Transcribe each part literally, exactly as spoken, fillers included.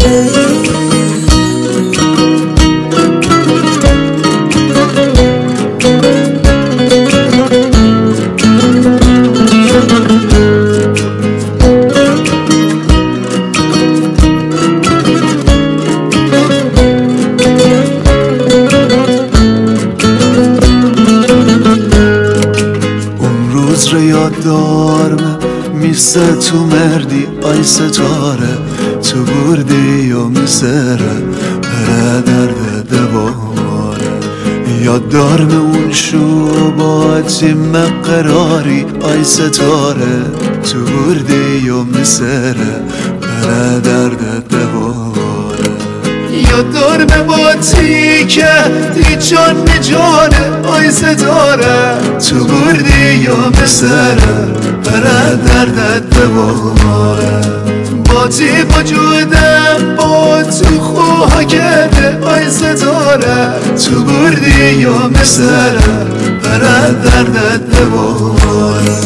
یاددارم میسه تو مردی آی ستاره تو بردی و میسره بره درد دواره یاددارم اون شو با تیم قراری آی ستاره تو بردی و میسره بره درد دواره یاددارم با تی که دی جان جانه آی ستاره تو بردی و مسره بره دردت دواره با تی وجودم با تو خواه کرده آی ستاره تو بردی و مسره بره دردت دواره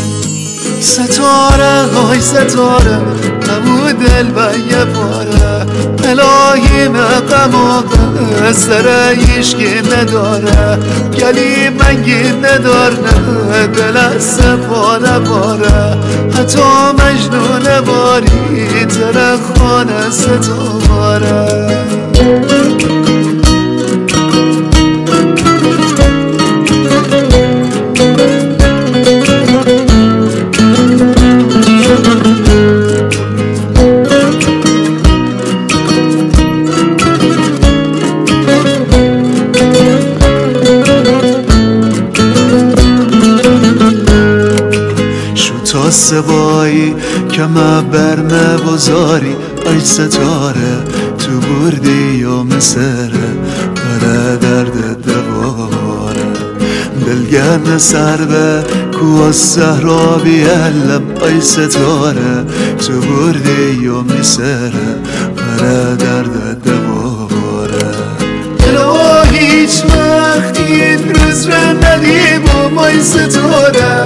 ستاره آی ستاره همو دل و یه باره الهی مقام آقا سر ایشکی نداره گلی منگی نداره دل از سپاره باره حتی مجنون باری ترخانه ستاره تا سبایی که ما برمه بزاری ای ستاره تو بردی و مسره بره درد دواره دلگرم سر به کوه صحرا بیالم ای ستاره تو بردی و مسره بره درد دواره الهی هیچ وقت این روز را ندیم ای ستاره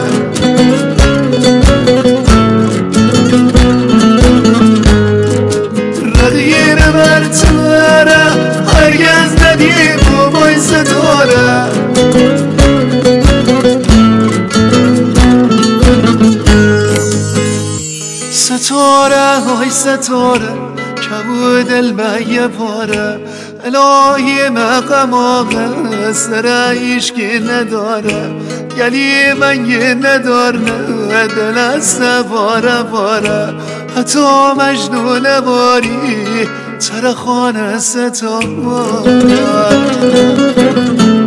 رغیر مرتبه هرگز ندیم و بای ستاره ستاره های ستاره کبود دل به یه پاره الهی مقام آقا سر ایشکی نداره گلی منگی نداره دل از سواره باره حتی مجنون باری ترخانه ستاره